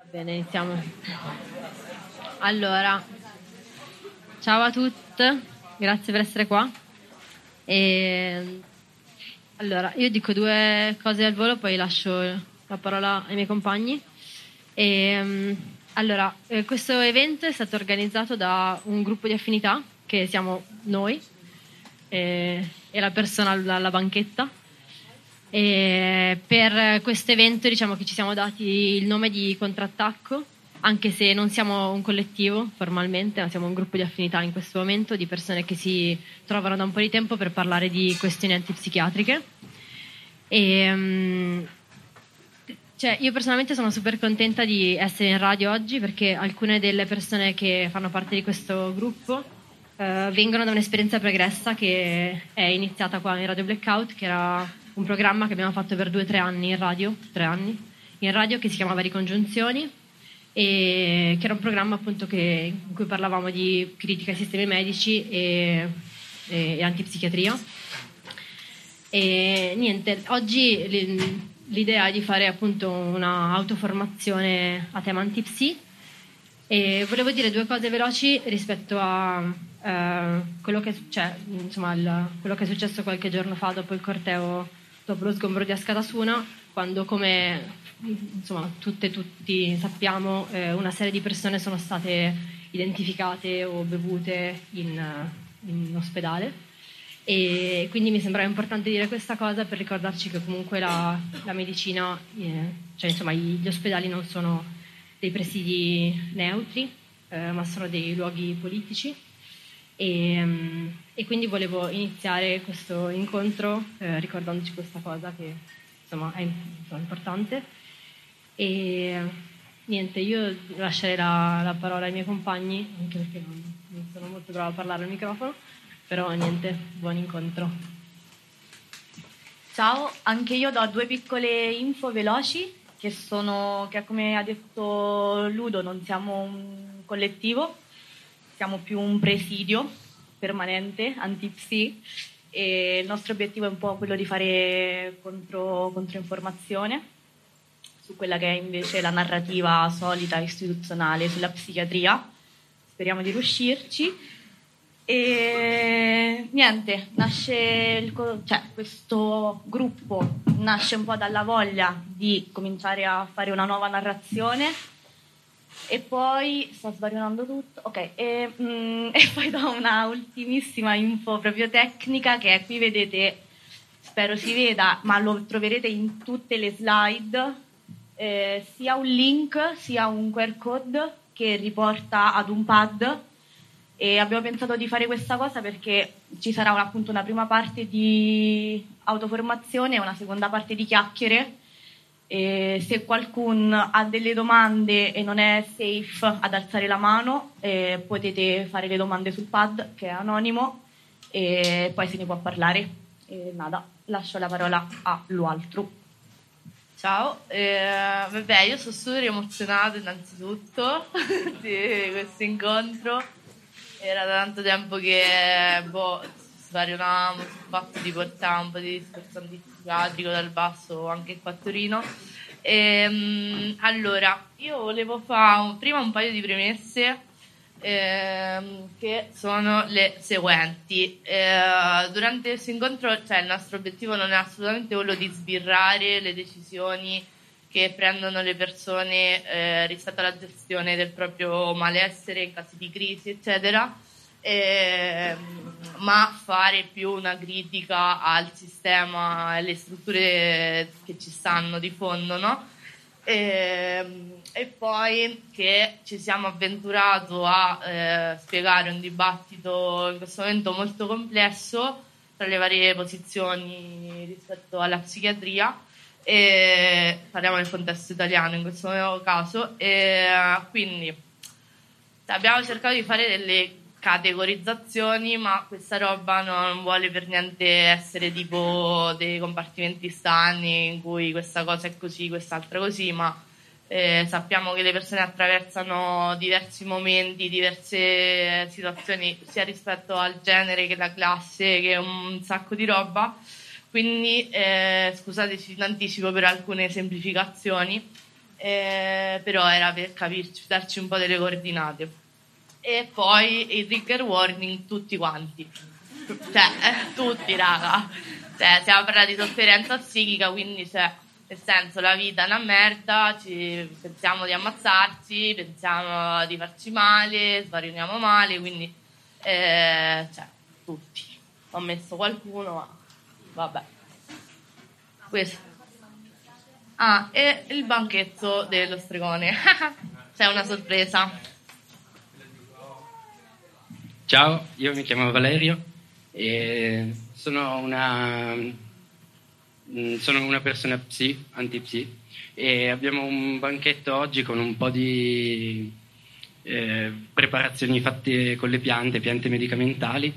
Bene, iniziamo. Allora, ciao a tutte, grazie per essere qua. Allora, io dico due cose al volo, poi lascio la parola ai miei compagni. Allora, questo evento è stato organizzato da un gruppo di affinità, che siamo noi, e la persona alla banchetta. E per questo evento diciamo che ci siamo dati il nome di Contrattacco, anche se non siamo un collettivo formalmente, ma siamo un gruppo di affinità in questo momento di persone che si trovano da un po' di tempo per parlare di questioni antipsichiatriche. Io personalmente sono super contenta di essere in radio oggi perché alcune delle persone che fanno parte di questo gruppo vengono da un'esperienza pregressa che è iniziata qua in Radio Blackout, che era un programma che abbiamo fatto per 2 o 3 anni in radio, 3 anni in radio, che si chiamava Ricongiunzioni, e che era un programma appunto in cui parlavamo di critica ai sistemi medici e antipsichiatria. E niente, oggi l'idea è di fare appunto una autoformazione a tema antipsi, e volevo dire 2 cose veloci rispetto a quello che quello che è successo qualche giorno fa dopo il corteo, dopo lo sgombero di Askatasuna, quando, come insomma tutti sappiamo, una serie di persone sono state identificate o bevute in ospedale. E quindi mi sembrava importante dire questa cosa per ricordarci che comunque la medicina, gli ospedali non sono dei presidi neutri, ma sono dei luoghi politici. E quindi volevo iniziare questo incontro ricordandoci questa cosa che insomma è importante. E niente, io lascerei la parola ai miei compagni, anche perché non sono molto brava a parlare al microfono, però niente, buon incontro. Ciao, anche io do 2 piccole info veloci, che come ha detto Ludo non siamo un collettivo, siamo più un presidio permanente antipsi, e il nostro obiettivo è un po' quello di fare controinformazione su quella che è invece la narrativa solita istituzionale sulla psichiatria. Speriamo di riuscirci. E niente, questo gruppo nasce un po' dalla voglia di cominciare a fare una nuova narrazione. E poi sto sbagliando tutto, ok, e poi do una ultimissima info proprio tecnica, che è qui, vedete, spero si veda, ma lo troverete in tutte le slide, sia un link sia un QR code che riporta ad un pad. E abbiamo pensato di fare questa cosa perché ci sarà appunto una prima parte di autoformazione e una seconda parte di chiacchiere. E se qualcuno ha delle domande e non è safe ad alzare la mano, potete fare le domande sul pad, che è anonimo, e poi se ne può parlare. E nada, lascio la parola a l'altro. Ciao, io sono super emozionata innanzitutto di questo incontro. Era da tanto tempo che svarionavamo sul fatto di portare un po' di discorso antipsichiatrico dal basso anche qua a Torino. Allora, io volevo fare prima un paio di premesse che sono le seguenti. Durante questo incontro, il nostro obiettivo non è assolutamente quello di sbirrare le decisioni che prendono le persone rispetto alla gestione del proprio malessere in casi di crisi, eccetera, ma fare più una critica al sistema e alle strutture che ci stanno di fondo, no? E poi che ci siamo avventurato a spiegare un dibattito in questo momento molto complesso tra le varie posizioni rispetto alla psichiatria. E parliamo del contesto italiano in questo caso, e quindi abbiamo cercato di fare delle categorizzazioni, ma questa roba non vuole per niente essere tipo dei compartimenti stagni in cui questa cosa è così, quest'altra così, ma sappiamo che le persone attraversano diversi momenti, diverse situazioni, sia rispetto al genere che alla classe, che un sacco di roba. Quindi scusateci in anticipo per alcune semplificazioni, però era per capirci, darci un po' delle coordinate. E poi il trigger warning tutti quanti, cioè tutti raga, cioè stiamo parlando di sofferenza psichica, quindi cioè, nel senso la vita è una merda, pensiamo di ammazzarci, pensiamo di farci male, svarioniamo male, quindi cioè tutti, ho messo qualcuno ma vabbè, questo. E il banchetto dello stregone. C'è una sorpresa. Ciao, io mi chiamo Valerio e sono una persona anti-psi, e abbiamo un banchetto oggi con un po' di preparazioni fatte con le piante medicamentali,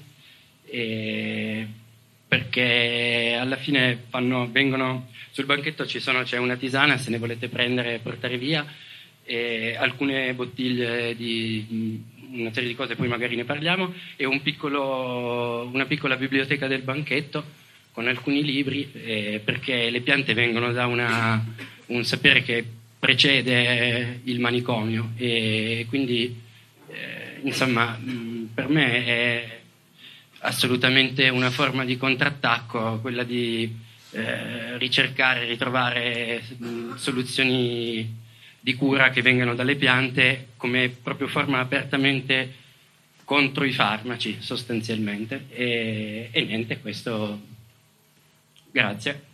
perché alla fine vengono sul banchetto, c'è una tisana se ne volete prendere e portare via, e alcune bottiglie di una serie di cose, poi magari ne parliamo, e una piccola biblioteca del banchetto con alcuni libri, perché le piante vengono da un sapere che precede il manicomio, e quindi insomma per me è assolutamente una forma di contrattacco quella di ricercare, ritrovare soluzioni di cura che vengano dalle piante, come proprio forma apertamente contro i farmaci sostanzialmente, e niente, questo, grazie.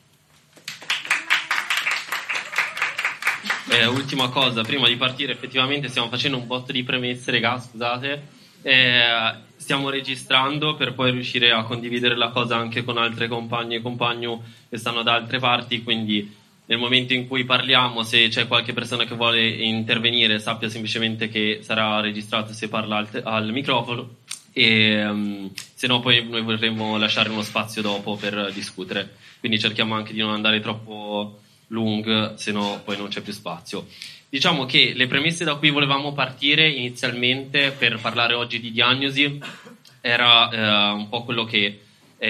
Ultima cosa, prima di partire, effettivamente stiamo facendo un botto di premesse, regà, scusate, stiamo registrando per poi riuscire a condividere la cosa anche con altre compagne e compagni che stanno da altre parti, quindi nel momento in cui parliamo, se c'è qualche persona che vuole intervenire, sappia semplicemente che sarà registrato se parla al microfono, e se no poi noi vorremmo lasciare uno spazio dopo per discutere, quindi cerchiamo anche di non andare troppo lungo, se no poi non c'è più spazio. Diciamo che le premesse da cui volevamo partire inizialmente per parlare oggi di diagnosi era un po' quello che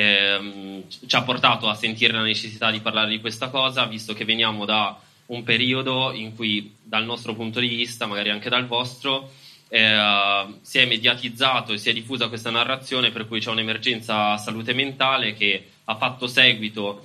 ci ha portato a sentire la necessità di parlare di questa cosa, visto che veniamo da un periodo in cui, dal nostro punto di vista, magari anche dal vostro, si è mediatizzato e si è diffusa questa narrazione per cui c'è un'emergenza salute mentale che ha fatto seguito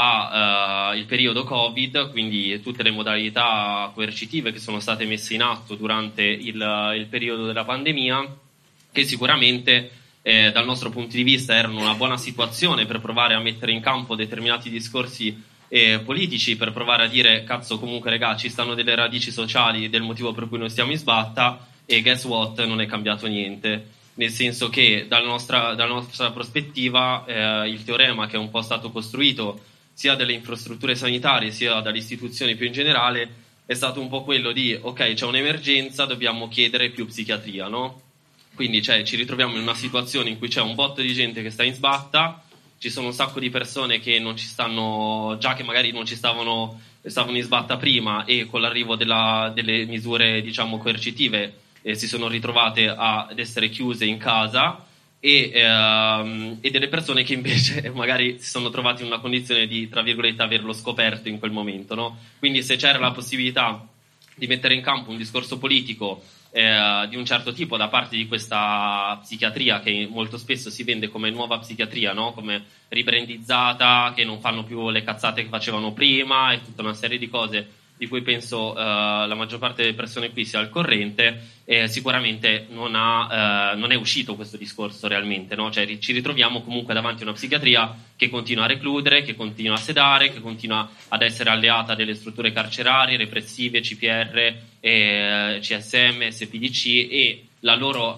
il periodo Covid, quindi tutte le modalità coercitive che sono state messe in atto durante il periodo della pandemia, che sicuramente dal nostro punto di vista erano una buona situazione per provare a mettere in campo determinati discorsi politici, per provare a dire cazzo, comunque regà, ci stanno delle radici sociali del motivo per cui noi stiamo in sbatta, e guess what, non è cambiato niente, nel senso che dalla nostra prospettiva il teorema che è un po' stato costruito sia dalle infrastrutture sanitarie sia dalle istituzioni più in generale è stato un po' quello di ok, c'è un'emergenza, dobbiamo chiedere più psichiatria, no? Quindi ci ritroviamo in una situazione in cui c'è un botto di gente che sta in sbatta, ci sono un sacco di persone che non ci stanno, già che magari non ci stavano in sbatta prima, e con l'arrivo delle misure diciamo coercitive si sono ritrovate ad essere chiuse in casa, e delle persone che invece magari si sono trovate in una condizione di, tra virgolette, averlo scoperto in quel momento, no? Quindi se c'era la possibilità di mettere in campo un discorso politico di un certo tipo da parte di questa psichiatria che molto spesso si vende come nuova psichiatria, no? Come ribrandizzata, che non fanno più le cazzate che facevano prima e tutta una serie di cose di cui penso la maggior parte delle persone qui sia al corrente, sicuramente non è uscito questo discorso realmente, no? Cioè ci ritroviamo comunque davanti a una psichiatria che continua a recludere, che continua a sedare, che continua ad essere alleata delle strutture carcerarie, repressive, CPR, CSM, SPDC, e la loro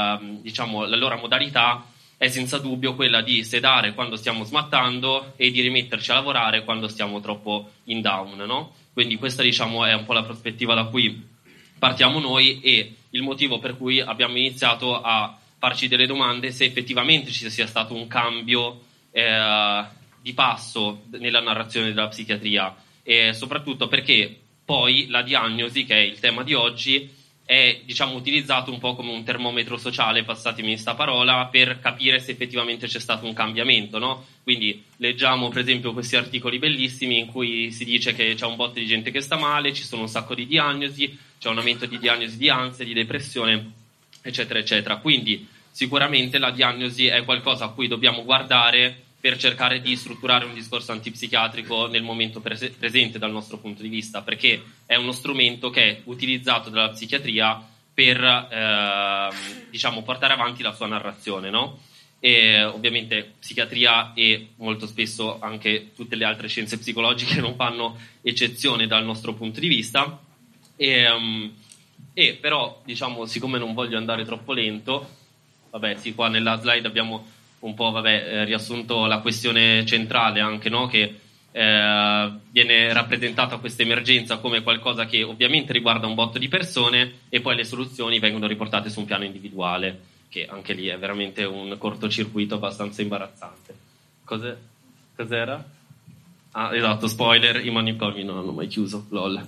modalità è senza dubbio quella di sedare quando stiamo smattando e di rimetterci a lavorare quando stiamo troppo in down, no? Quindi questa diciamo è un po' la prospettiva da cui partiamo noi, e il motivo per cui abbiamo iniziato a farci delle domande se effettivamente ci sia stato un cambio di passo nella narrazione della psichiatria, e soprattutto perché poi la diagnosi, che è il tema di oggi, è, diciamo, utilizzato un po' come un termometro sociale, passatemi sta parola, per capire se effettivamente c'è stato un cambiamento, no? Quindi leggiamo per esempio questi articoli bellissimi in cui si dice che c'è un botto di gente che sta male, ci sono un sacco di diagnosi, c'è un aumento di diagnosi di ansia, di depressione, eccetera eccetera. Quindi sicuramente la diagnosi è qualcosa a cui dobbiamo guardare per cercare di strutturare un discorso antipsichiatrico nel momento presente dal nostro punto di vista, perché è uno strumento che è utilizzato dalla psichiatria per diciamo, portare avanti la sua narrazione, no? E ovviamente psichiatria e molto spesso anche tutte le altre scienze psicologiche non fanno eccezione dal nostro punto di vista, e però, diciamo, siccome non voglio andare troppo lento, vabbè sì, qua nella slide abbiamo un po' riassunto la questione centrale anche, no? Che viene rappresentata questa emergenza come qualcosa che ovviamente riguarda un botto di persone, e poi le soluzioni vengono riportate su un piano individuale, che anche lì è veramente un cortocircuito abbastanza imbarazzante. Cos'era? Ah, esatto, spoiler, i manicomi non hanno mai chiuso, lol.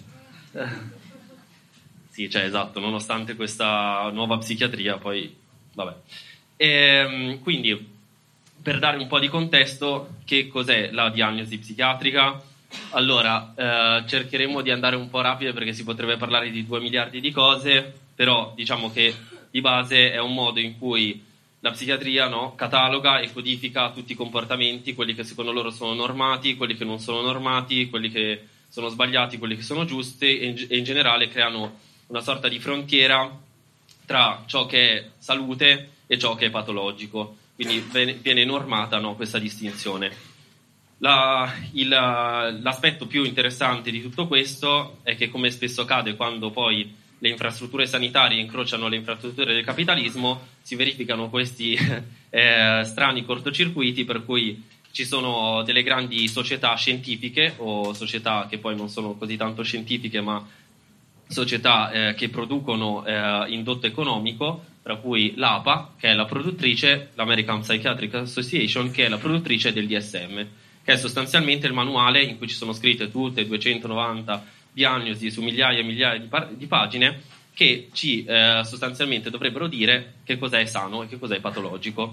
Sì, cioè esatto, nonostante questa nuova psichiatria, poi vabbè. Quindi, per dare un po' di contesto, che cos'è la diagnosi psichiatrica? Allora, cercheremo di andare un po' rapido perché si potrebbe parlare di 2 miliardi di cose, però diciamo che di base è un modo in cui la psichiatria, no, cataloga e codifica tutti i comportamenti, quelli che secondo loro sono normati, quelli che non sono normati, quelli che sono sbagliati, quelli che sono giusti, e in generale creano una sorta di frontiera tra ciò che è salute e ciò che è patologico. Quindi viene normata, no, questa distinzione. L'aspetto più interessante di tutto questo è che, come spesso accade quando poi le infrastrutture sanitarie incrociano le infrastrutture del capitalismo, si verificano questi strani cortocircuiti per cui ci sono delle grandi società scientifiche, o società che poi non sono così tanto scientifiche ma società che producono indotto economico, tra cui l'APA, che è la produttrice, l'American Psychiatric Association, che è la produttrice del DSM, che è sostanzialmente il manuale in cui ci sono scritte tutte 290 diagnosi su migliaia e migliaia di pagine, che ci sostanzialmente dovrebbero dire che cos'è sano e che cos'è patologico.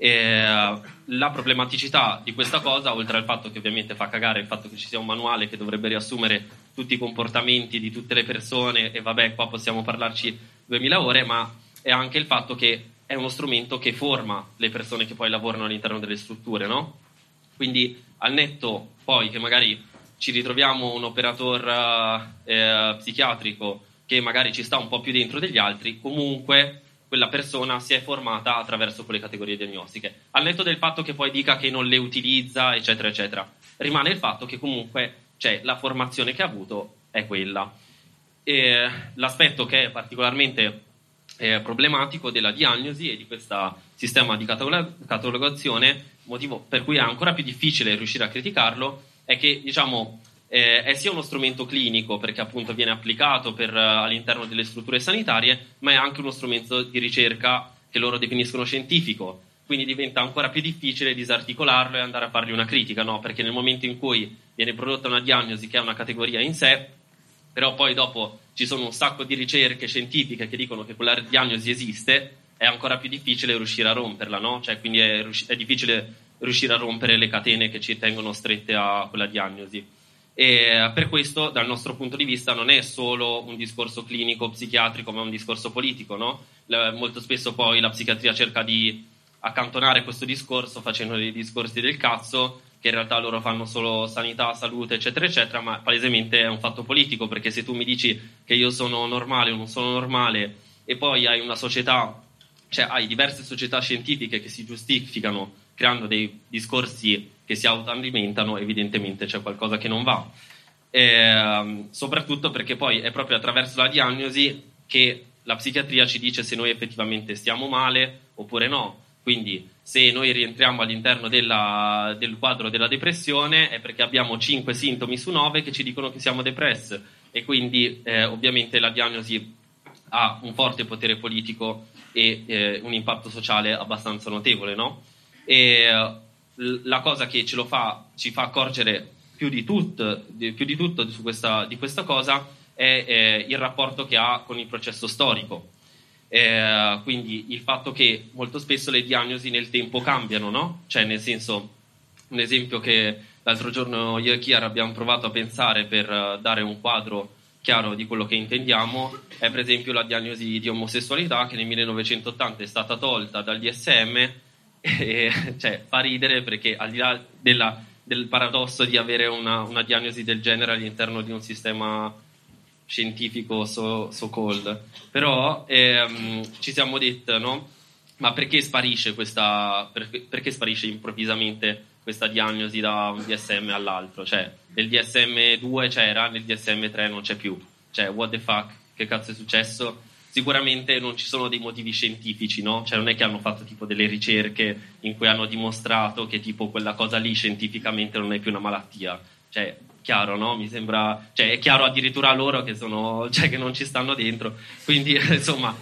La problematicità di questa cosa, oltre al fatto che ovviamente fa cagare il fatto che ci sia un manuale che dovrebbe riassumere tutti i comportamenti di tutte le persone, e vabbè, qua possiamo parlarci 2000 ore, ma è anche il fatto che è uno strumento che forma le persone che poi lavorano all'interno delle strutture, no? Quindi, al netto poi che magari ci ritroviamo un operator psichiatrico che magari ci sta un po' più dentro degli altri, comunque quella persona si è formata attraverso quelle categorie diagnostiche. Al netto del fatto che poi dica che non le utilizza, eccetera, eccetera, rimane il fatto che comunque la formazione che ha avuto è quella. L'aspetto che è particolarmente problematico della diagnosi e di questo sistema di catalogazione, motivo per cui è ancora più difficile riuscire a criticarlo, è che, diciamo, è sia uno strumento clinico, perché appunto viene applicato all'interno delle strutture sanitarie, ma è anche uno strumento di ricerca che loro definiscono scientifico, quindi diventa ancora più difficile disarticolarlo e andare a fargli una critica, no? Perché nel momento in cui viene prodotta una diagnosi che è una categoria in sé, però poi dopo ci sono un sacco di ricerche scientifiche che dicono che quella diagnosi esiste, è ancora più difficile riuscire a romperla, no? Cioè, quindi è difficile riuscire a rompere le catene che ci tengono strette a quella diagnosi. E per questo, dal nostro punto di vista, non è solo un discorso clinico psichiatrico, ma un discorso politico, no? Molto spesso poi la psichiatria cerca di accantonare questo discorso facendo dei discorsi del cazzo, che in realtà loro fanno solo sanità, salute, eccetera, eccetera, ma palesemente è un fatto politico, perché se tu mi dici che io sono normale o non sono normale, e poi hai una società, cioè hai diverse società scientifiche che si giustificano creando dei discorsi che si autoalimentano, evidentemente c'è qualcosa che non va. Soprattutto perché poi è proprio attraverso la diagnosi che la psichiatria ci dice se noi effettivamente stiamo male oppure no. Quindi se noi rientriamo all'interno del quadro della depressione è perché abbiamo 5 sintomi su 9 che ci dicono che siamo depressi, e quindi ovviamente la diagnosi ha un forte potere politico e un impatto sociale abbastanza notevole, no? E la cosa che ci fa accorgere più di tutto di questa cosa è il rapporto che ha con il processo storico. Quindi il fatto che molto spesso le diagnosi nel tempo cambiano, no? Cioè, nel senso, un esempio che l'altro giorno io e Chiara abbiamo provato a pensare per dare un quadro chiaro di quello che intendiamo è per esempio la diagnosi di omosessualità, che nel 1980 è stata tolta dal DSM, e cioè, fa ridere perché al di là del paradosso di avere una diagnosi del genere all'interno di un sistema scientifico so-called, però ci siamo detti, no? Ma perché sparisce perché sparisce improvvisamente questa diagnosi da un DSM all'altro? Cioè, nel DSM 2 c'era, nel DSM 3 non c'è più. Cioè, what the fuck? Che cazzo è successo? Sicuramente non ci sono dei motivi scientifici, no? Cioè, non è che hanno fatto tipo delle ricerche in cui hanno dimostrato che tipo quella cosa lì scientificamente non è più una malattia. Cioè, chiaro, no? Mi sembra, cioè, è chiaro addirittura a loro che che non ci stanno dentro. Quindi, insomma,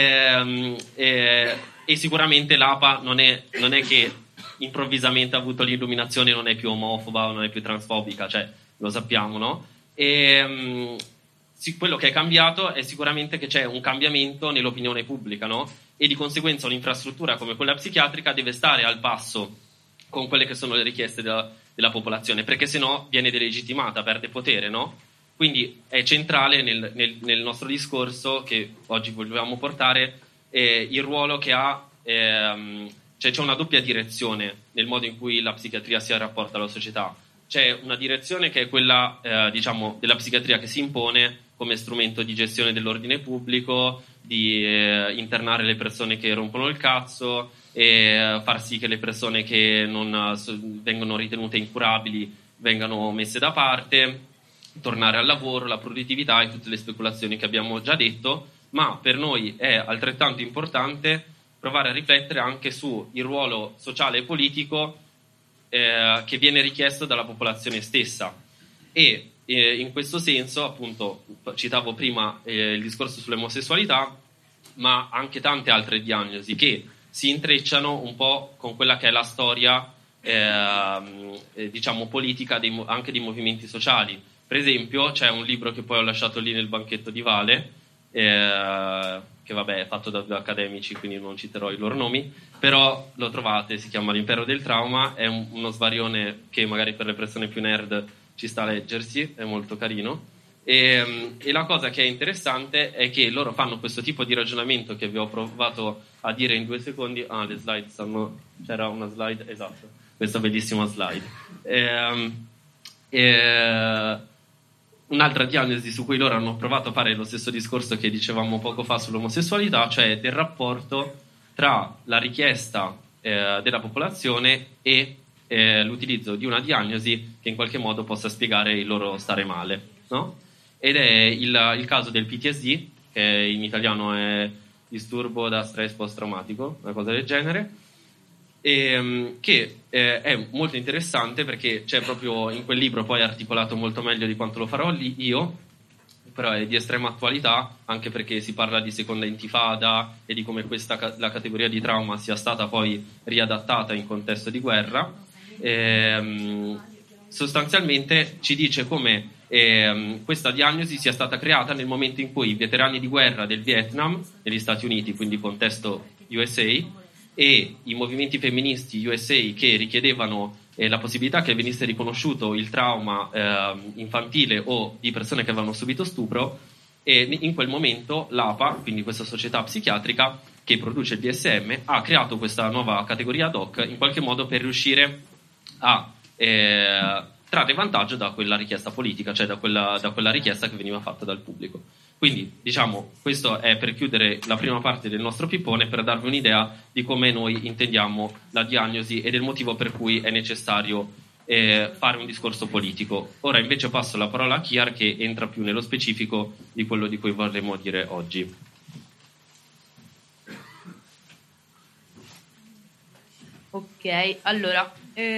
e sicuramente l'APA non è che improvvisamente ha avuto l'illuminazione, non è più omofoba o non è più transfobica, cioè lo sappiamo, no? E quello che è cambiato è sicuramente che c'è un cambiamento nell'opinione pubblica, no? E di conseguenza un'infrastruttura come quella psichiatrica deve stare al passo con quelle che sono le richieste della popolazione, perché sennò viene delegittimata, perde potere, no? Quindi è centrale nel nostro discorso che oggi volevamo portare il ruolo che ha, cioè c'è una doppia direzione nel modo in cui la psichiatria si rapporta alla società. C'è una direzione che è quella diciamo della psichiatria che si impone come strumento di gestione dell'ordine pubblico, di internare le persone che rompono il cazzo e far sì che le persone che non vengono ritenute incurabili vengano messe da parte, tornare al lavoro, la produttività e tutte le speculazioni che abbiamo già detto, ma per noi è altrettanto importante provare a riflettere anche sul ruolo sociale e politico che viene richiesto dalla popolazione stessa e in questo senso, appunto, citavo prima il discorso sull'omosessualità, ma anche tante altre diagnosi che si intrecciano un po' con quella che è la storia diciamo politica anche dei movimenti sociali. Per esempio c'è un libro che poi ho lasciato lì nel banchetto di Vale, che vabbè è fatto da due accademici, quindi non citerò i loro nomi, però lo trovate, si chiama L'impero del trauma, è uno svarione che magari per le persone più nerd ci sta a leggersi, è molto carino. E la cosa che è interessante è che loro fanno questo tipo di ragionamento che vi ho provato a dire in 2 secondi. Le slide c'era una slide, esatto, questa bellissima slide. Un'altra diagnosi su cui loro hanno provato a fare lo stesso discorso che dicevamo poco fa sull'omosessualità, cioè del rapporto tra la richiesta della popolazione e l'utilizzo di una diagnosi che in qualche modo possa spiegare il loro stare male, no? Ed è il caso del PTSD, che in italiano è disturbo da stress post-traumatico, una cosa del genere, che è molto interessante perché c'è proprio in quel libro poi articolato molto meglio di quanto lo farò io, però è di estrema attualità anche perché si parla di seconda intifada e di come la categoria di trauma sia stata poi riadattata in contesto di guerra. Sostanzialmente ci dice come questa diagnosi sia stata creata nel momento in cui i veterani di guerra del Vietnam negli Stati Uniti, quindi contesto USA, e i movimenti femministi USA che richiedevano la possibilità che venisse riconosciuto il trauma infantile o di persone che avevano subito stupro, e in quel momento l'APA, quindi questa società psichiatrica che produce il DSM, ha creato questa nuova categoria ad hoc in qualche modo per riuscire a trarre vantaggio da quella richiesta politica, cioè da quella richiesta che veniva fatta dal pubblico. Quindi, diciamo, questo è per chiudere la prima parte del nostro pippone, per darvi un'idea di come noi intendiamo la diagnosi e del motivo per cui è necessario fare un discorso politico. Ora invece passo la parola a Chiar, che entra più nello specifico di quello di cui vorremmo dire oggi. Ok, allora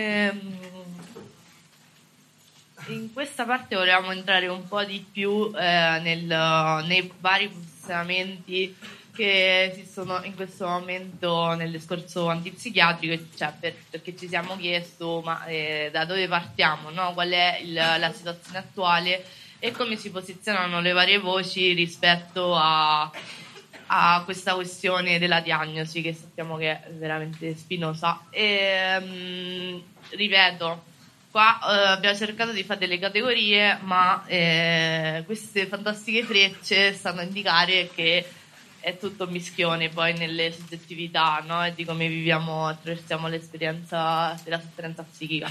in questa parte volevamo entrare un po' di più nei vari posizionamenti che esistono in questo momento nel discorso antipsichiatrico, cioè perché ci siamo chiesto ma da dove partiamo, no? Qual è la situazione attuale e come si posizionano le varie voci rispetto a questa questione della diagnosi, che sappiamo che è veramente spinosa. Ripeto, qua abbiamo cercato di fare delle categorie, ma queste fantastiche frecce stanno a indicare che è tutto un mischione poi nelle soggettività, no? E di come viviamo, attraversiamo l'esperienza della sofferenza psichica.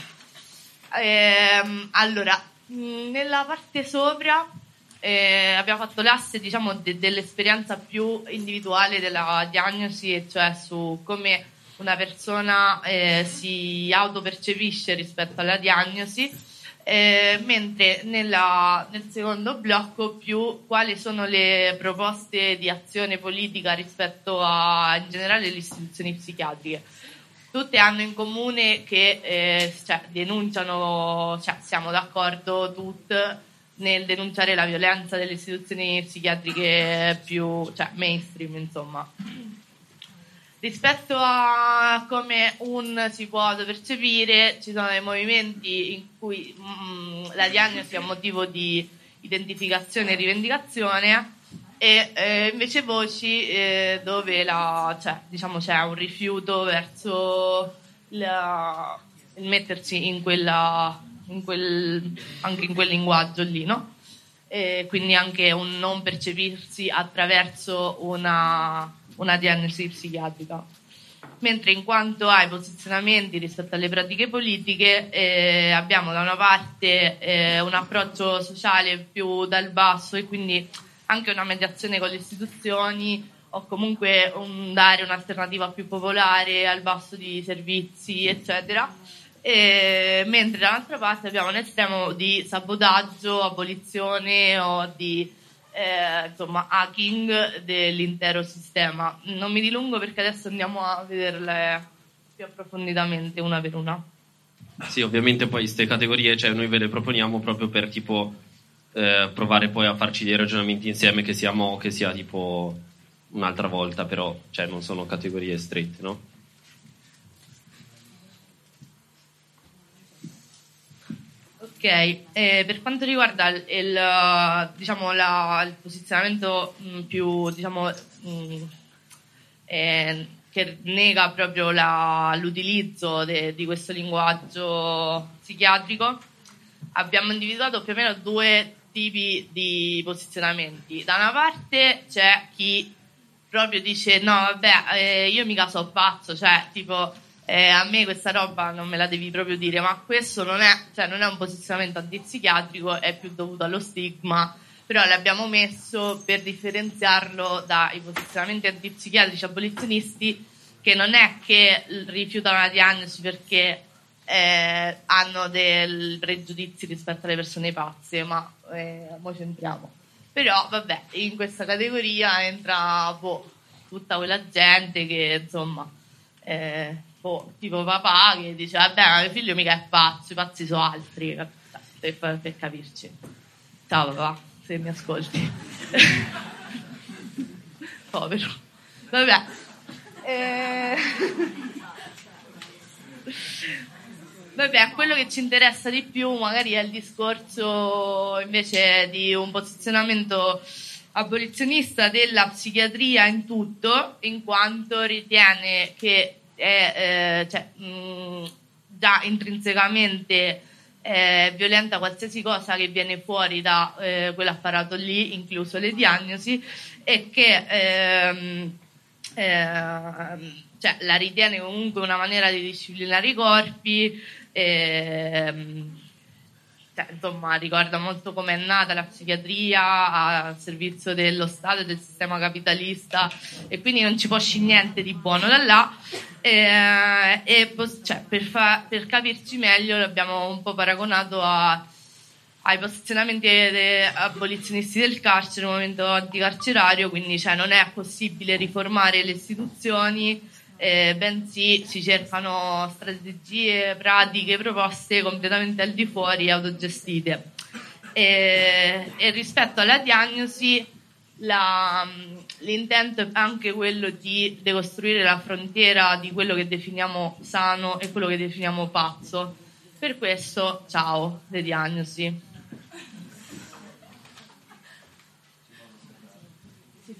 Allora, nella parte sopra abbiamo fatto l'asse, diciamo, dell'esperienza più individuale della diagnosi, e cioè su come una persona si autopercepisce rispetto alla diagnosi, mentre nel secondo blocco più quali sono le proposte di azione politica rispetto a, in generale, le istituzioni psichiatriche. Tutte hanno in comune che denunciano, siamo d'accordo tutte nel denunciare la violenza delle istituzioni psichiatriche più mainstream, insomma. Rispetto a come si può autopercepire, ci sono dei movimenti in cui la diagnosi è un motivo di identificazione e rivendicazione, e invece voci dove c'è un rifiuto verso il mettersi anche in quel linguaggio lì, no? E quindi anche un non percepirsi attraverso una diagnosi psichiatrica. Mentre in quanto ai posizionamenti rispetto alle pratiche politiche, abbiamo da una parte un approccio sociale più dal basso, e quindi anche una mediazione con le istituzioni, o comunque dare un'alternativa più popolare al basso di servizi, eccetera. Mentre dall'altra parte abbiamo un estremo di sabotaggio, abolizione o di hacking dell'intero sistema. Non mi dilungo perché adesso andiamo a vederle più approfonditamente una per una. Sì, ovviamente poi queste categorie, noi ve le proponiamo proprio per provare poi a farci dei ragionamenti insieme, che sia tipo un'altra volta, però non sono categorie strette, no? Ok, per quanto riguarda il posizionamento più, che nega proprio l'utilizzo di questo linguaggio psichiatrico, abbiamo individuato più o meno due tipi di posizionamenti. Da una parte c'è chi proprio dice no, vabbè, io mica so pazzo, a me questa roba non me la devi proprio dire, ma questo non è un posizionamento antipsichiatrico, è più dovuto allo stigma, però l'abbiamo messo per differenziarlo dai posizionamenti antipsichiatrici abolizionisti, che non è che rifiutano la diagnosi perché hanno dei pregiudizi rispetto alle persone pazze, ma mo c'entriamo. Però vabbè, in questa categoria entra tutta quella gente che insomma tipo papà che dice vabbè, mio figlio mica è pazzo, i pazzi sono altri, per capirci. Ciao papà, se mi ascolti. Povero. Vabbè. Vabbè, quello che ci interessa di più magari è il discorso invece di un posizionamento abolizionista della psichiatria in tutto, in quanto ritiene che è già intrinsecamente violenta qualsiasi cosa che viene fuori da quell'apparato lì, incluso le diagnosi, e che la ritiene comunque una maniera di disciplinare i corpi. Insomma, ricorda molto come è nata la psichiatria al servizio dello Stato e del sistema capitalista, e quindi non ci può uscire niente di buono da là. Per capirci meglio l'abbiamo un po' paragonato ai posizionamenti abolizionisti del carcere, il movimento anticarcerario, quindi non è possibile riformare le istituzioni, bensì si cercano strategie, pratiche, proposte completamente al di fuori, autogestite. E rispetto alla diagnosi l'intento è anche quello di decostruire la frontiera di quello che definiamo sano e quello che definiamo pazzo. Per questo, ciao, le diagnosi.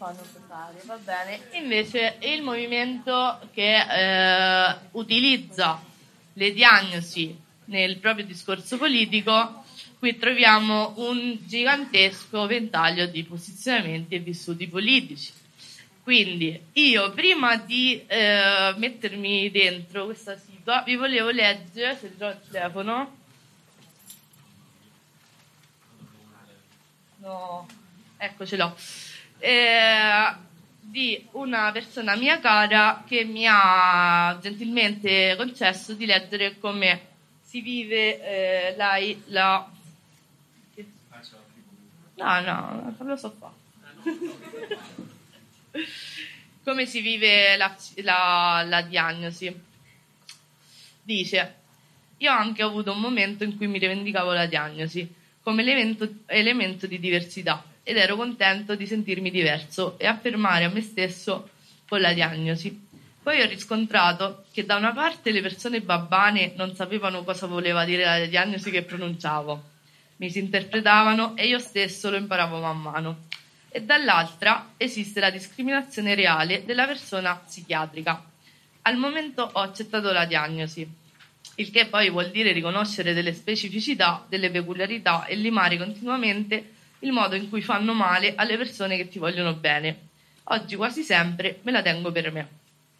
fanno pesare, va bene. Invece il movimento che utilizza le diagnosi nel proprio discorso politico, qui troviamo un gigantesco ventaglio di posizionamenti e vissuti politici. Quindi io prima di mettermi dentro questa sigla vi volevo leggere, se già ho il telefono, no, ecco ce l'ho, di una persona mia cara che mi ha gentilmente concesso di leggere come si vive la... No, non lo so qua. Come si vive la diagnosi. Dice: io ho anche avuto un momento in cui mi rivendicavo la diagnosi come elemento di diversità ed ero contento di sentirmi diverso e affermare a me stesso con la diagnosi. Poi ho riscontrato che da una parte le persone babbane non sapevano cosa voleva dire la diagnosi che pronunciavo, mi si interpretavano e io stesso lo imparavo man mano. E dall'altra esiste la discriminazione reale della persona psichiatrica. Al momento ho accettato la diagnosi, il che poi vuol dire riconoscere delle specificità, delle peculiarità e limare continuamente il modo in cui fanno male alle persone che ti vogliono bene. Oggi quasi sempre me la tengo per me.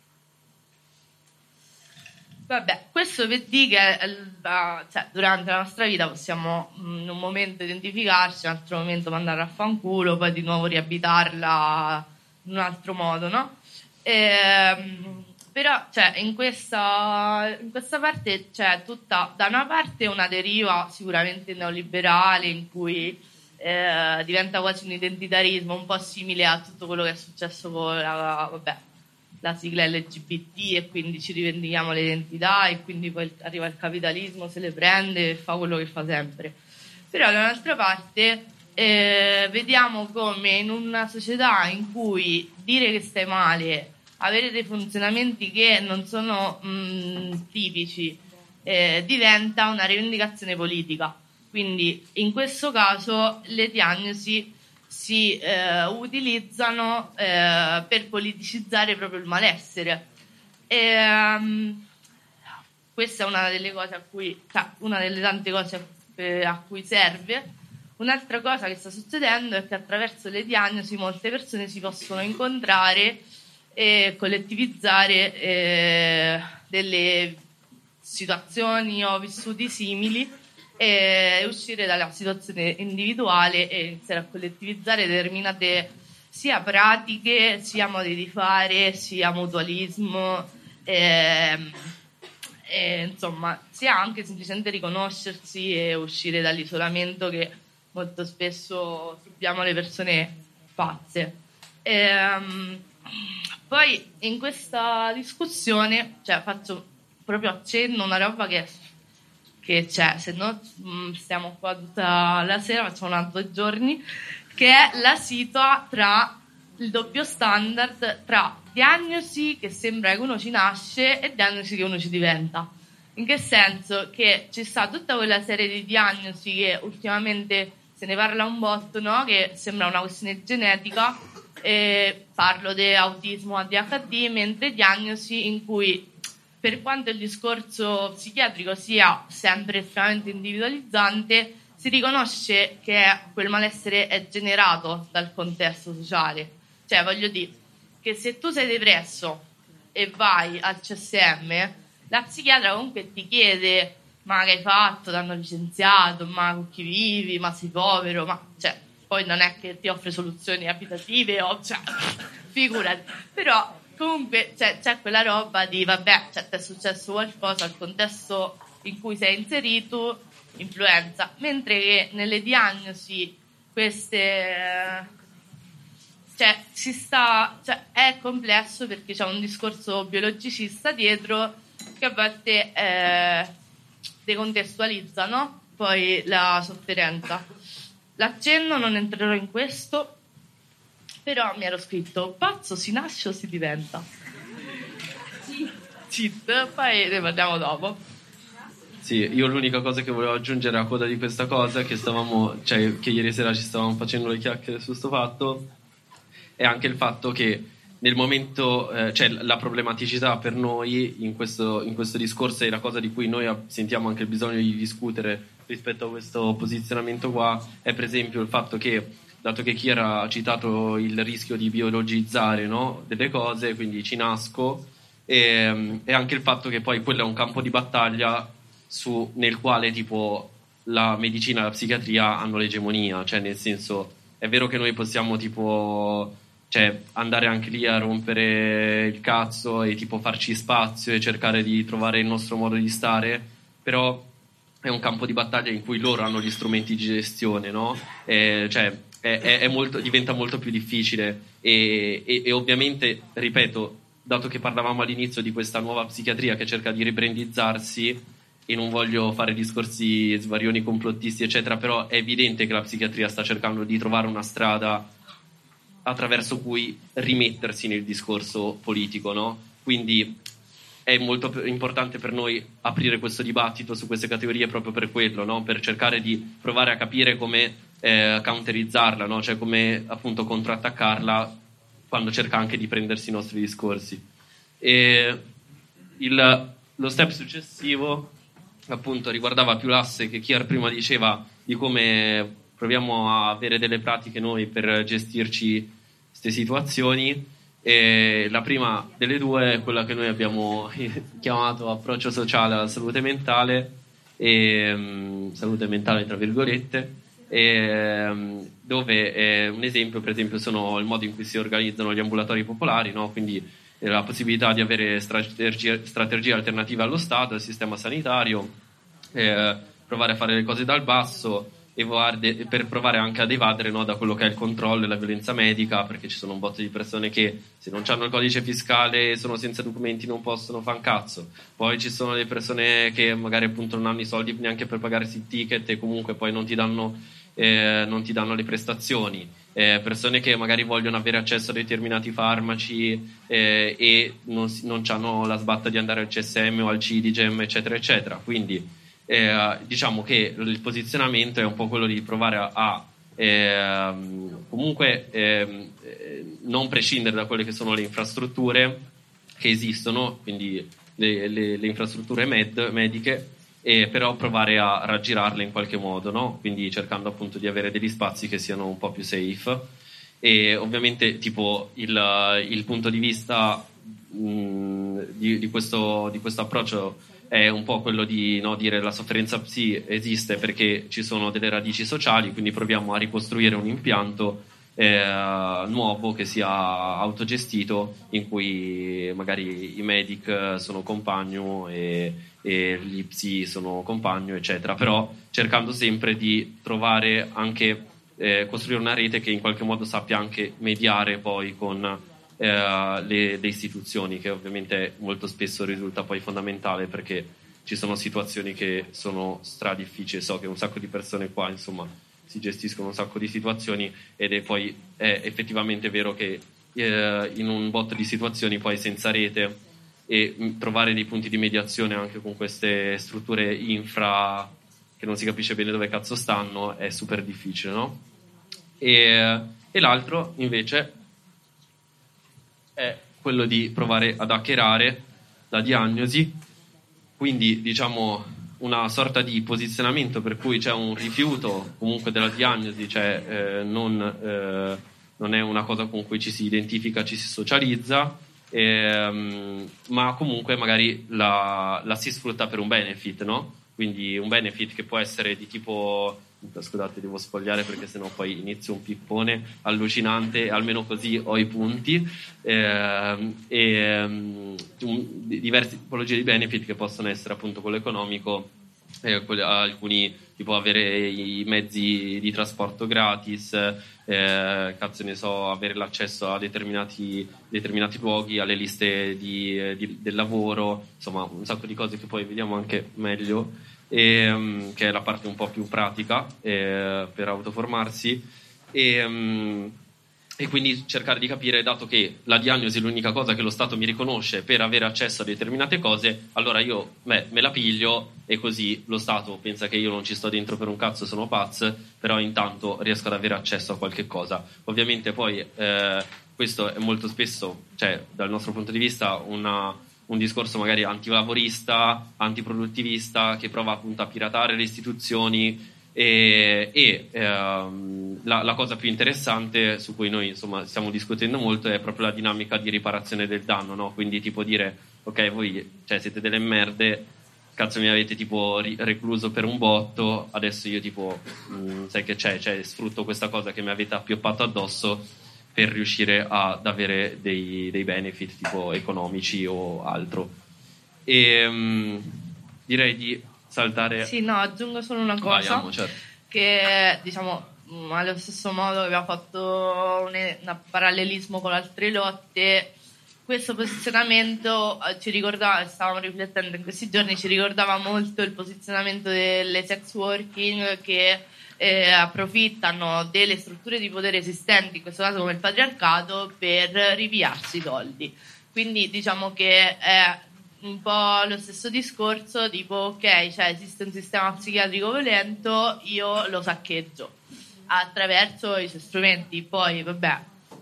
Vabbè, questo per dire che durante la nostra vita possiamo in un momento identificarci, in un altro momento mandare a fanculo, poi di nuovo riabitarla in un altro modo, no? Però in questa parte c'è tutta, da una parte, una deriva sicuramente neoliberale in cui diventa quasi un identitarismo un po' simile a tutto quello che è successo con la sigla LGBT, e quindi ci rivendichiamo l'identità e quindi poi arriva il capitalismo, se le prende e fa quello che fa sempre. Però da un'altra parte vediamo come in una società in cui dire che stai male, avere dei funzionamenti che non sono tipici, diventa una rivendicazione politica. Quindi in questo caso le diagnosi si utilizzano per politicizzare proprio il malessere. Questa è una delle cose una delle tante cose a cui serve. Un'altra cosa che sta succedendo è che attraverso le diagnosi molte persone si possono incontrare e collettivizzare delle situazioni o vissuti simili e uscire dalla situazione individuale e iniziare a collettivizzare determinate sia pratiche, sia modi di fare, sia mutualismo, insomma, sia anche semplicemente riconoscersi e uscire dall'isolamento che molto spesso troviamo le persone pazze. Poi in questa discussione faccio proprio accenno a una roba che c'è, se no stiamo qua tutta la sera, facciamo 2 giorni, che è la situa tra il doppio standard tra diagnosi che sembra che uno ci nasce e diagnosi che uno ci diventa. In che senso? Che ci sta tutta quella serie di diagnosi che ultimamente se ne parla un botto, no? Che sembra una questione genetica, parlo di autismo, ADHD, mentre diagnosi in cui, per quanto il discorso psichiatrico sia sempre estremamente individualizzante, si riconosce che quel malessere è generato dal contesto sociale. Cioè, voglio dire che se tu sei depresso e vai al CSM, la psichiatra comunque ti chiede: ma che hai fatto? Ti hanno licenziato? Ma con chi vivi? Ma sei povero? Ma poi non è che ti offre soluzioni abitative figurati. Però comunque c'è quella roba di vabbè, ti è successo qualcosa, il contesto in cui sei inserito influenza, mentre che nelle diagnosi queste è complesso perché c'è un discorso biologicista dietro che a volte decontestualizza, no? Poi la sofferenza. L'accenno, non entrerò in questo, però mi ero scritto: pazzo si nasce o si diventa? Cheat, poi ne parliamo dopo. Sì, io l'unica cosa che volevo aggiungere a coda di questa cosa che ieri sera ci stavamo facendo le chiacchiere su sto fatto è anche il fatto che nel momento, cioè la problematicità per noi in questo discorso, e la cosa di cui noi sentiamo anche il bisogno di discutere rispetto a questo posizionamento qua, è per esempio il fatto che, dato che Kier ha citato il rischio di biologizzare, no, delle cose, quindi ci nasco, e anche il fatto che poi quello è un campo di battaglia nel quale tipo la medicina e la psichiatria hanno l'egemonia, cioè nel senso, è vero che noi possiamo tipo, cioè, andare anche lì a rompere il cazzo e tipo farci spazio e cercare di trovare il nostro modo di stare, però è un campo di battaglia in cui loro hanno gli strumenti di gestione, no? Cioè diventa molto più difficile e ovviamente, ripeto, dato che parlavamo all'inizio di questa nuova psichiatria che cerca di ribrandizzarsi, e non voglio fare discorsi svarioni complottisti eccetera, però è evidente che la psichiatria sta cercando di trovare una strada attraverso cui rimettersi nel discorso politico, no? Quindi è molto importante per noi aprire questo dibattito su queste categorie proprio per quello, no? Per cercare di provare a capire come counterizzarla, no? Cioè come appunto contrattaccarla quando cerca anche di prendersi i nostri discorsi. E lo step successivo appunto riguardava più l'asse che Kier prima diceva di come proviamo a avere delle pratiche noi per gestirci queste situazioni, e la prima delle due è quella che noi abbiamo chiamato approccio sociale alla salute mentale tra virgolette, dove un esempio per esempio sono il modo in cui si organizzano gli ambulatori popolari, no? Quindi la possibilità di avere strategie alternative allo Stato, al sistema sanitario, provare a fare le cose dal basso per provare anche ad evadere, no, da quello che è il controllo e la violenza medica, perché ci sono un botto di persone che se non hanno il codice fiscale, sono senza documenti, non possono fare un cazzo. Poi ci sono le persone che magari appunto non hanno i soldi neanche per pagarsi il ticket e comunque poi non ti danno le prestazioni, persone che magari vogliono avere accesso a determinati farmaci e non hanno la sbatta di andare al CSM o al CIDIGEM eccetera eccetera. Quindi diciamo che il posizionamento è un po' quello di provare a comunque non prescindere da quelle che sono le infrastrutture che esistono, quindi le infrastrutture mediche, però provare a raggirarle in qualche modo, no? Quindi cercando appunto di avere degli spazi che siano un po' più safe. E ovviamente tipo il punto di vista di questo approccio è un po' quello di, no, dire la sofferenza psi esiste perché ci sono delle radici sociali, quindi proviamo a ricostruire un impianto nuovo che sia autogestito, in cui magari i medic sono compagno e gli psi sono compagno eccetera, però cercando sempre di trovare anche costruire una rete che in qualche modo sappia anche mediare poi con le istituzioni, che ovviamente molto spesso risulta poi fondamentale, perché ci sono situazioni che sono difficili. So che un sacco di persone qua insomma si gestiscono un sacco di situazioni ed è effettivamente vero che in un botto di situazioni poi senza rete e trovare dei punti di mediazione anche con queste strutture infra che non si capisce bene dove cazzo stanno è super difficile, no? E l'altro invece è quello di provare ad hackerare la diagnosi, quindi diciamo una sorta di posizionamento per cui c'è un rifiuto comunque della diagnosi, cioè non è una cosa con cui ci si identifica, ci si socializza, ma comunque magari la si sfrutta per un benefit, no? Quindi un benefit che può essere di tipo, scusate devo sfogliare perché sennò poi inizio un pippone allucinante, almeno così ho i punti, diverse tipologie di benefit che possono essere appunto quello economico, alcuni tipo avere i mezzi di trasporto gratis, cazzo ne so, avere l'accesso a determinati luoghi, alle liste del lavoro, insomma un sacco di cose che poi vediamo anche meglio, che è la parte un po' più pratica per autoformarsi, e quindi cercare di capire, dato che la diagnosi è l'unica cosa che lo Stato mi riconosce per avere accesso a determinate cose, allora io me la piglio e così lo Stato pensa che io non ci sto dentro per un cazzo, sono pazzo, però intanto riesco ad avere accesso a qualche cosa. Ovviamente poi questo è molto spesso, cioè dal nostro punto di vista, un discorso magari antilavorista, antiproduttivista, che prova appunto a piratare le istituzioni. La cosa più interessante su cui noi insomma stiamo discutendo molto è proprio la dinamica di riparazione del danno, no? Quindi tipo dire ok, voi siete delle merde, cazzo mi avete tipo recluso per un botto, adesso io tipo sai che c'è, sfrutto questa cosa che mi avete appioppato addosso per riuscire ad avere dei benefit tipo economici o altro. E direi di saltare. Sì, no, aggiungo solo una cosa. Vai, certo. Che diciamo allo stesso modo che abbiamo fatto un parallelismo con altre lotte, questo posizionamento ci ricordava, stavamo riflettendo in questi giorni, ci ricordava molto il posizionamento delle sex working che approfittano delle strutture di potere esistenti, in questo caso come il patriarcato, per ripiarsi i soldi. Quindi diciamo che è un po' lo stesso discorso, tipo ok, cioè esiste un sistema psichiatrico violento, io lo saccheggio attraverso i suoi strumenti. Poi vabbè,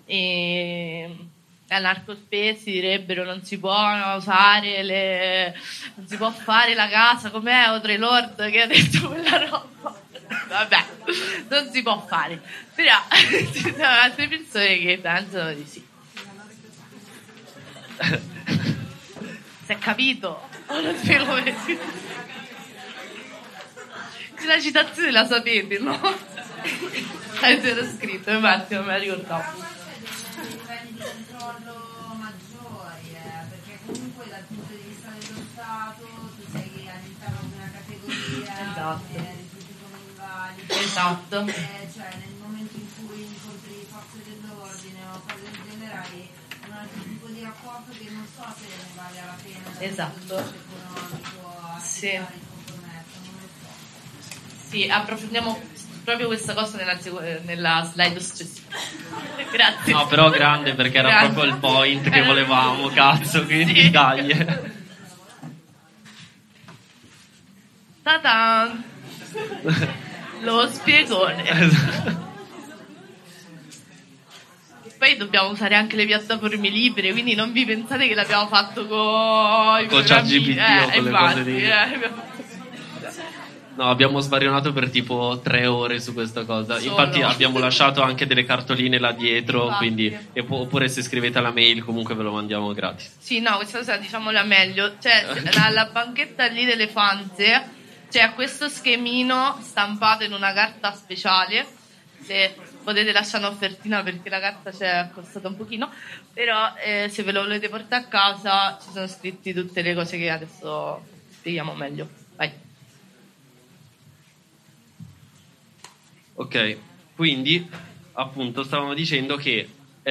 anarcospesi direbbero non si può usare non si può fare la casa, com'è Audre Lorde che ha detto quella roba, vabbè, non si può fare, però ci sono altre persone che pensano di sì. Si è capito? O non spiego come si... La citazione la sapete, no? C'era scritto, infatti non me la ricordavo. Livelli di controllo maggiori, perché comunque dal punto di vista dello Stato tu sei all'interno di una categoria, Esatto. tutti come invalidi. Esatto. Cioè nel momento in cui incontri le forze dell'ordine o cose del genere hai un altro tipo di rapporto che non so se ne vale la pena dal Esatto. punto di vista economico Sì. accettare il compromesso, non lo so. Sì, approfondiamo proprio questa cosa nella slide successiva. Grazie. No, però grande, perché era Grazie. proprio il point che volevamo, cazzo, quindi Sì. dai. Ta-da! Lo spiegone. Poi dobbiamo usare anche le piattaforme libere, quindi non vi pensate che l'abbiamo fatto con ChatGPT o con le cose lì. lì. No, abbiamo svarionato per tipo 3 ore su questa cosa. Solo. Infatti abbiamo lasciato anche delle cartoline là dietro, Infatti. quindi oppure se scrivete alla mail comunque ve lo mandiamo gratis. Sì, no, questa cosa diciamola meglio. Cioè, la banchetta lì dell'elefante c'è questo schemino stampato in una carta speciale. Se potete lasciare un'offertina perché la carta ci è costata un pochino, però se ve lo volete portare a casa ci sono scritti tutte le cose che adesso spieghiamo meglio. Vai. Ok, quindi appunto stavamo dicendo che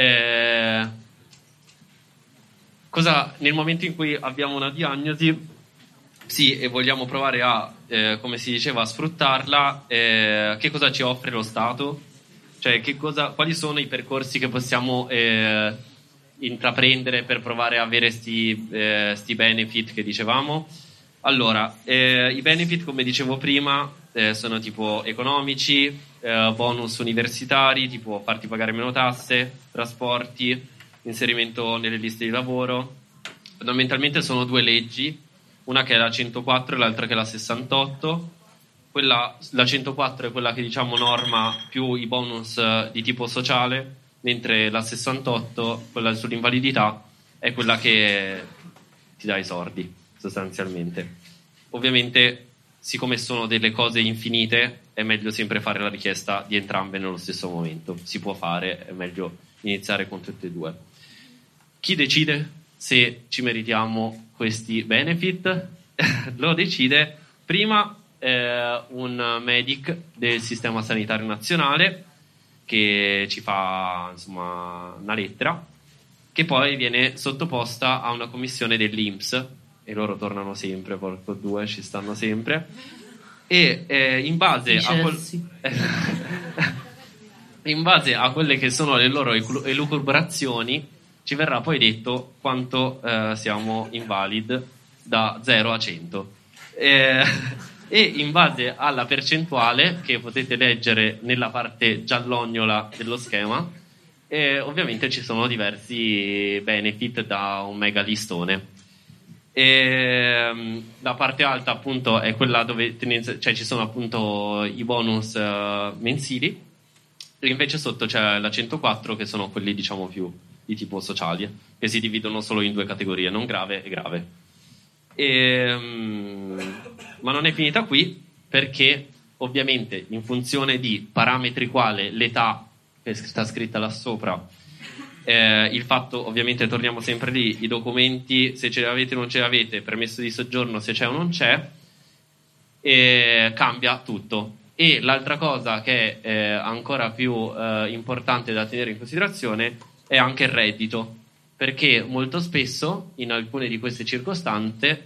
nel momento in cui abbiamo una diagnosi, sì, e vogliamo provare a, come si diceva, a sfruttarla, che cosa ci offre lo Stato? Cioè, quali sono i percorsi che possiamo intraprendere per provare a avere sti benefit che dicevamo? Allora, i benefit, come dicevo prima, sono tipo economici, bonus universitari, tipo farti pagare meno tasse, trasporti, inserimento nelle liste di lavoro. Fondamentalmente sono 2 leggi, una che è la 104 e l'altra che è la 68. La 104 è quella che diciamo norma più i bonus di tipo sociale, mentre la 68, quella sull'invalidità, è quella che ti dà i soldi sostanzialmente. Ovviamente, siccome sono delle cose infinite, è meglio sempre fare la richiesta di entrambe nello stesso momento. Si può fare, è meglio iniziare con tutte e 2. Chi decide se ci meritiamo questi benefit? Lo decide prima un medic del sistema sanitario nazionale che ci fa insomma una lettera che poi viene sottoposta a una commissione dell'INPS, e loro tornano sempre, porco due, ci stanno sempre, e in base in base a quelle che sono le loro elucubrazioni ci verrà poi detto quanto siamo invalid da 0 a 100, e in base alla percentuale che potete leggere nella parte giallognola dello schema E ovviamente ci sono diversi benefit da un mega listone. E la parte alta appunto è quella dove ci sono appunto i bonus mensili, e invece sotto c'è la 104 che sono quelli diciamo più di tipo sociali, che si dividono solo in 2 categorie, non grave e grave. Ma non è finita qui, perché ovviamente in funzione di parametri quale l'età che sta scritta là sopra, il fatto, ovviamente torniamo sempre lì, i documenti, se ce li avete o non ce li avete, permesso di soggiorno se c'è o non c'è, cambia tutto. E l'altra cosa che è ancora più importante da tenere in considerazione è anche il reddito, perché molto spesso in alcune di queste circostanze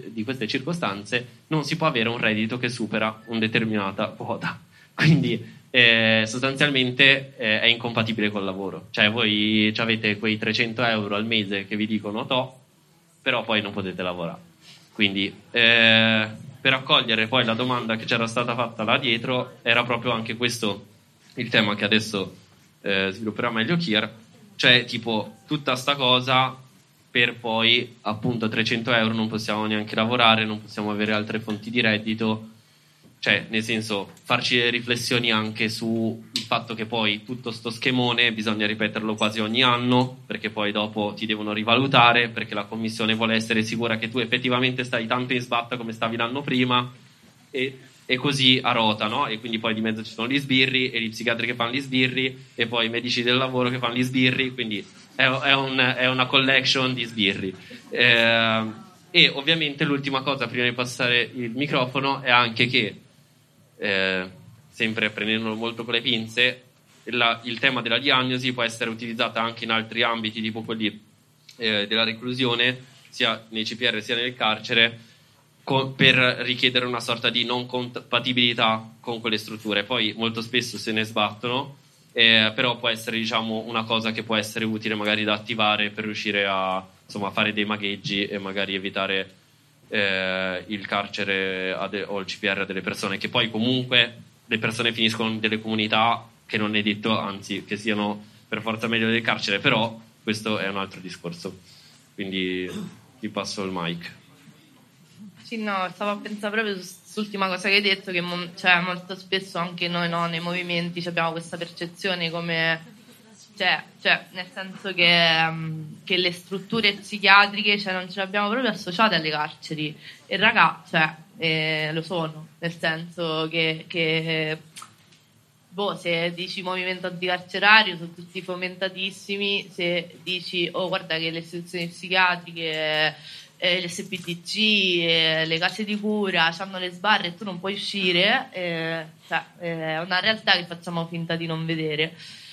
non si può avere un reddito che supera una determinata quota, quindi sostanzialmente è incompatibile col lavoro. Cioè voi avete quei 300 euro al mese che vi dicono però poi non potete lavorare. Quindi per accogliere poi la domanda che c'era stata fatta là dietro, era proprio anche questo il tema che adesso svilupperà meglio Kier, cioè tipo tutta sta cosa per poi appunto 300 euro non possiamo neanche lavorare, non possiamo avere altre fonti di reddito, cioè nel senso farci riflessioni anche sul fatto che poi tutto sto schemone bisogna ripeterlo quasi ogni anno, perché poi dopo ti devono rivalutare, perché la commissione vuole essere sicura che tu effettivamente stai tanto in sbatta come stavi l'anno prima, e così a rota, no? E quindi poi di mezzo ci sono gli sbirri e gli psichiatri che fanno gli sbirri e poi i medici del lavoro che fanno gli sbirri, quindi è una collection di sbirri. E ovviamente l'ultima cosa prima di passare il microfono è anche che sempre prendendolo molto con le pinze, il tema della diagnosi può essere utilizzata anche in altri ambiti, tipo quelli della reclusione, sia nei CPR sia nel carcere, per richiedere una sorta di non compatibilità con quelle strutture. Poi molto spesso se ne sbattono, però può essere diciamo una cosa che può essere utile magari da attivare per riuscire a fare dei magheggi e magari evitare il carcere o il CPR a delle persone, che poi comunque le persone finiscono in delle comunità che non è detto, anzi, che siano per forza meglio del carcere, però questo è un altro discorso. Quindi ti passo il mic. Sì, no, stavo a pensare proprio su quest'ultima cosa che hai detto, che molto spesso anche noi nei movimenti abbiamo questa percezione come nel senso che le strutture psichiatriche non ce le abbiamo proprio associate alle carceri, e raga, lo sono, nel senso che se dici movimento anticarcerario sono tutti fomentatissimi, se dici guarda che le istituzioni psichiatriche, l'SPDC, le case di cura hanno le sbarre e tu non puoi uscire, è una realtà che facciamo finta di non vedere.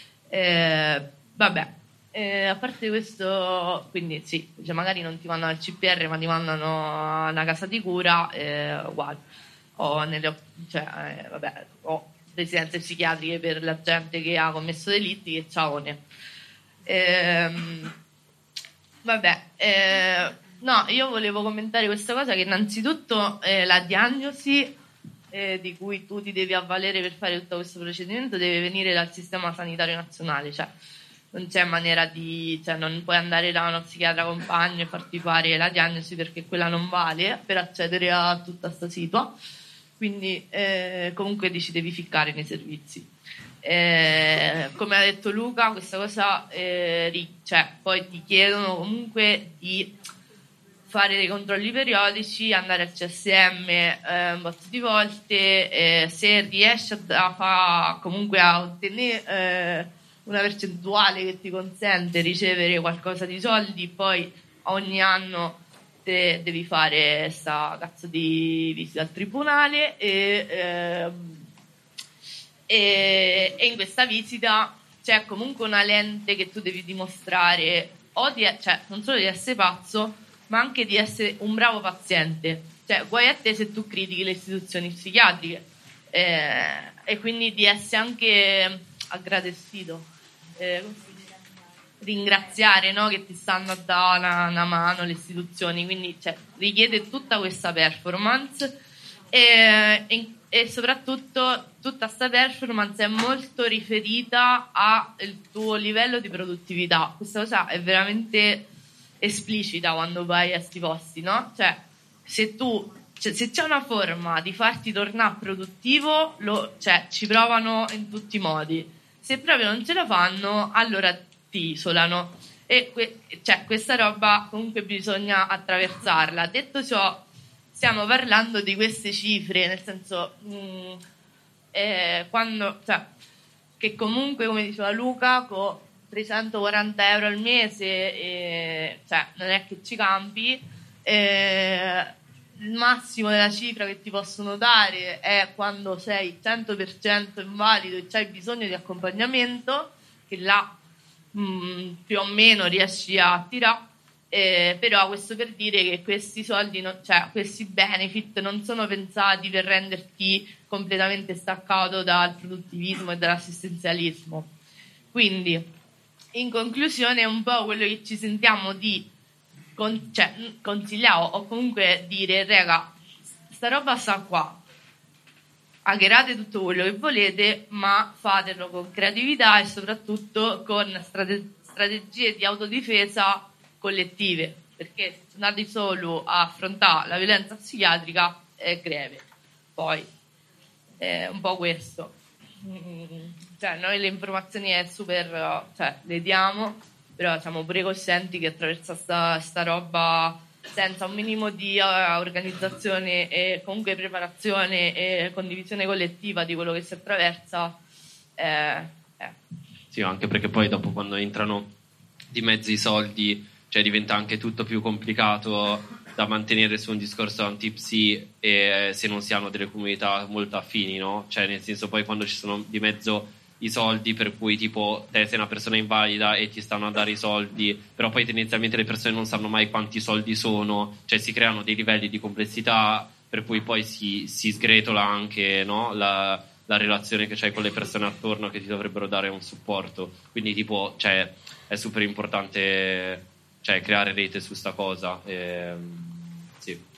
A parte questo, quindi sì, magari non ti mandano al CPR ma ti mandano a una casa di cura, uguale, o residenze psichiatriche per la gente che ha commesso delitti, che ciaone. No, io volevo commentare questa cosa, che innanzitutto la diagnosi di cui tu ti devi avvalere per fare tutto questo procedimento deve venire dal sistema sanitario nazionale, non c'è maniera non puoi andare da uno psichiatra compagno e farti fare la diagnosi, perché quella non vale per accedere a tutta sta situa, quindi comunque ti devi ficcare nei servizi. Come ha detto Luca, questa cosa poi ti chiedono comunque di fare dei controlli periodici, andare al CSM un botto di volte, se riesci comunque a ottenere una percentuale che ti consente di ricevere qualcosa di soldi, poi ogni anno te devi fare sta cazzo di visita al tribunale, e in questa visita c'è comunque una lente che tu devi dimostrare non solo di essere pazzo, ma anche di essere un bravo paziente. Guai a te se tu critichi le istituzioni psichiatriche, e quindi di essere anche aggradecido, ringraziare, no? Che ti stanno a dare una mano le istituzioni, quindi richiede tutta questa performance, e soprattutto tutta sta performance è molto riferita al tuo livello di produttività. Questa cosa è veramente esplicita quando vai a sti posti, no? Cioè, se c'è una forma di farti tornare produttivo, ci provano in tutti i modi. Se proprio non ce la fanno, allora ti isolano. E questa roba comunque bisogna attraversarla. Detto ciò, stiamo parlando di queste cifre, nel senso che comunque, come diceva Luca, con 340 euro al mese non è che ci campi. Il massimo della cifra che ti possono dare è quando sei 100% invalido e c'hai bisogno di accompagnamento, che là più o meno riesci a tirare. Però questo per dire che questi soldi, questi benefit non sono pensati per renderti completamente staccato dal produttivismo e dall'assistenzialismo. Quindi, in conclusione, è un po' quello che ci sentiamo di consigliare o comunque dire: raga, sta roba sta qua, hackerate tutto quello che volete, ma fatelo con creatività e soprattutto con strategie di autodifesa collettive, perché se andate solo a affrontare la violenza psichiatrica è greve. Poi è un po' questo. Noi le informazioni è super, le diamo, però siamo pure coscienti che attraverso sta roba, senza un minimo di organizzazione e comunque preparazione e condivisione collettiva di quello che si attraversa, Sì, anche perché poi dopo, quando entrano di mezzo i soldi, diventa anche tutto più complicato da mantenere su un discorso anti-psi, e se non si hanno delle comunità molto affini, no? Nel senso, poi quando ci sono di mezzo i soldi, per cui tipo te sei una persona invalida e ti stanno a dare i soldi, però poi tendenzialmente le persone non sanno mai quanti soldi sono, si creano dei livelli di complessità per cui poi si sgretola anche, no? la relazione che c'hai con le persone attorno che ti dovrebbero dare un supporto. Quindi tipo è super importante creare rete su sta cosa. Sì.